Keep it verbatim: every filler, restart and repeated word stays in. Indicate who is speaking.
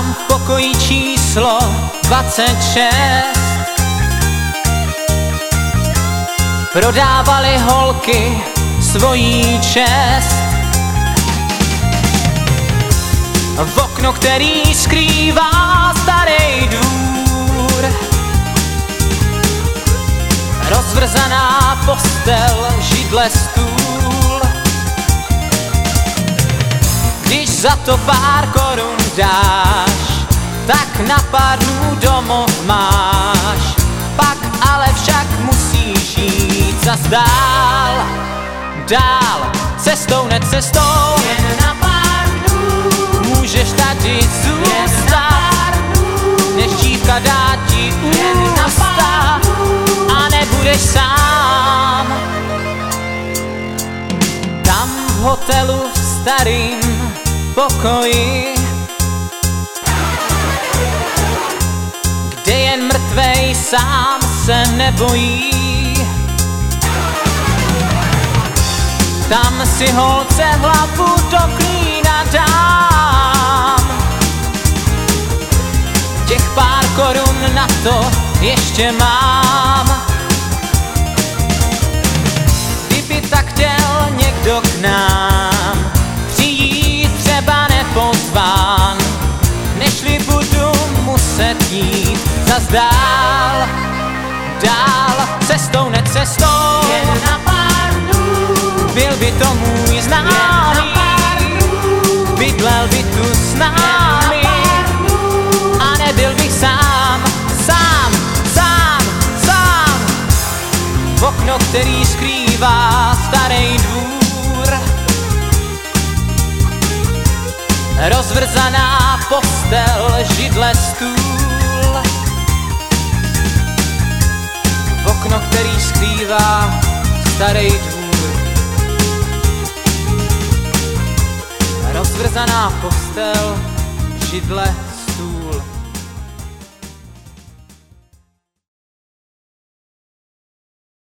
Speaker 1: Tam v pokoji číslo dvacet šest prodávali holky svojí čest. V okno, který skrývá starý dvůr, rozvrzaná postel, židle, stůl. Když za to pár korun dáš, tak na pár dnů domov máš. Pak ale však musíš jít zas dál, dál, cestou, necestou.
Speaker 2: Jen na pár dnů
Speaker 1: můžeš tady zůstat, než dívka dá ti ústa a nebudeš sám. Tam v hotelu v starým pokoji, kde jen mrtvej sám se nebojí. Tam si holce hlavu do klína dám, těch pár korun na to ještě mám. Kdyby tak chtěl někdo k nám přijít, třeba nepozván, nežli budu muset jít zas dál, dál, cestou, necestou.
Speaker 2: jen na pár dnů,
Speaker 1: Byl by to můj známý, bydlel by tu s námi a nebyl bych sám, sám, sám, sám. V okno, který skrývá starý dvůr, rozvrzaná postel, židle, stůl. V okno, který skrývá starý dvůr, rozvrzaná postel, židle,